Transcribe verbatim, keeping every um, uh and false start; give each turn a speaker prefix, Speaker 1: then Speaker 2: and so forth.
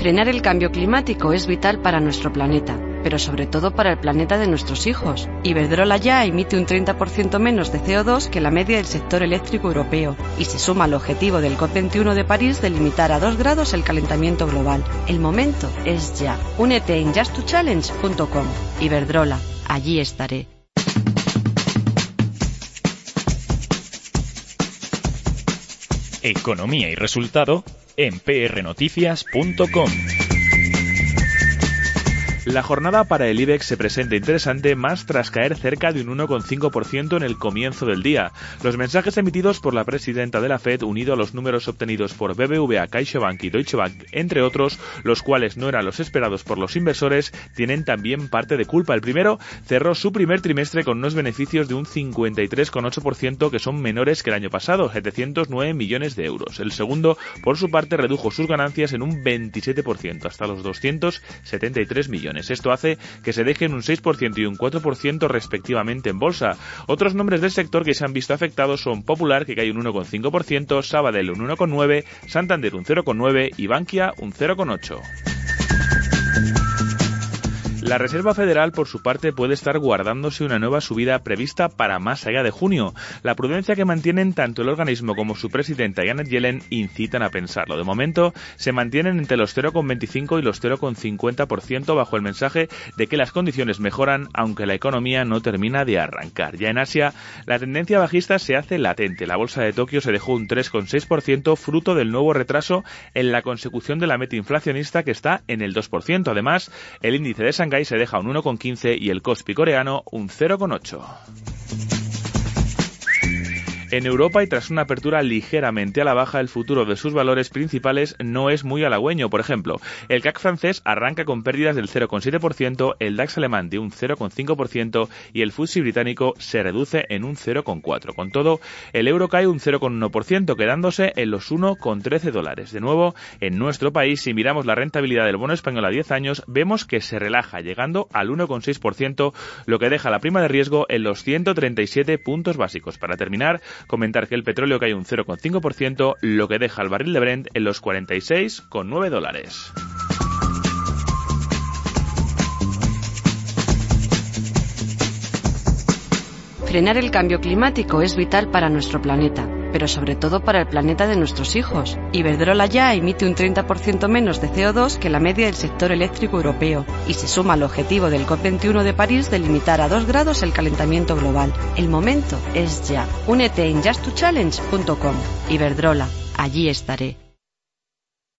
Speaker 1: Frenar el cambio climático es vital para nuestro planeta, pero sobre todo para el planeta de nuestros hijos. Iberdrola ya emite un treinta por ciento menos de C O dos que la media del sector eléctrico europeo y se suma al objetivo del COP veintiuno de París de limitar a dos grados el calentamiento global. El momento es ya. Únete en just to challenge punto com. Iberdrola, allí estaré.
Speaker 2: Economía y resultado en p r noticias punto com. La jornada para el IBEX se presenta interesante, más tras caer cerca de un uno coma cinco por ciento en el comienzo del día. Los mensajes emitidos por la presidenta de la Fed, unido a los números obtenidos por B B V A, CaixaBank y Deutsche Bank, entre otros, los cuales no eran los esperados por los inversores, tienen también parte de culpa. El primero cerró su primer trimestre con unos beneficios de un cincuenta y tres coma ocho por ciento, que son menores que el año pasado, setecientos nueve millones de euros. El segundo, por su parte, redujo sus ganancias en un veintisiete por ciento, hasta los doscientos setenta y tres millones. Esto hace que se dejen un seis por ciento y un cuatro por ciento respectivamente en bolsa. Otros nombres del sector que se han visto afectados son Popular, que cae un uno coma cinco por ciento, Sabadell un uno coma nueve por ciento, Santander un cero coma nueve por ciento y Bankia un cero coma ocho por ciento. La Reserva Federal, por su parte, puede estar guardándose una nueva subida prevista para más allá de junio. La prudencia que mantienen tanto el organismo como su presidenta Janet Yellen incitan a pensarlo. De momento, se mantienen entre los cero coma veinticinco y los cero coma cincuenta por ciento bajo el mensaje de que las condiciones mejoran, aunque la economía no termina de arrancar. Ya en Asia, la tendencia bajista se hace latente. La bolsa de Tokio se dejó un tres coma seis por ciento, fruto del nuevo retraso en la consecución de la meta inflacionista, que está en el dos por ciento. Además, el índice de Shanghái se deja un uno coma quince y el Kospi coreano un cero coma ocho. En Europa, y tras una apertura ligeramente a la baja, el futuro de sus valores principales no es muy halagüeño. Por ejemplo, el C A C francés arranca con pérdidas del cero coma siete por ciento, el DAX alemán de un cero coma cinco por ciento y el F T S E británico se reduce en un cero coma cuatro por ciento. Con todo, el euro cae un cero coma uno por ciento, quedándose en los uno coma trece dólares. De nuevo, en nuestro país, si miramos la rentabilidad del bono español a diez años, vemos que se relaja, llegando al uno coma seis por ciento, lo que deja la prima de riesgo en los ciento treinta y siete puntos básicos. Para terminar, comentar que el petróleo cae un cero coma cinco por ciento, lo que deja el barril de Brent en los cuarenta y seis coma nueve dólares.
Speaker 1: Frenar el cambio climático es vital para nuestro planeta, pero sobre todo para el planeta de nuestros hijos. Iberdrola ya emite un treinta por ciento menos de C O dos que la media del sector eléctrico europeo y se suma al objetivo del COP veintiuno de París de limitar a dos grados el calentamiento global. El momento es ya. Únete en just to challenge punto com. Iberdrola, allí estaré.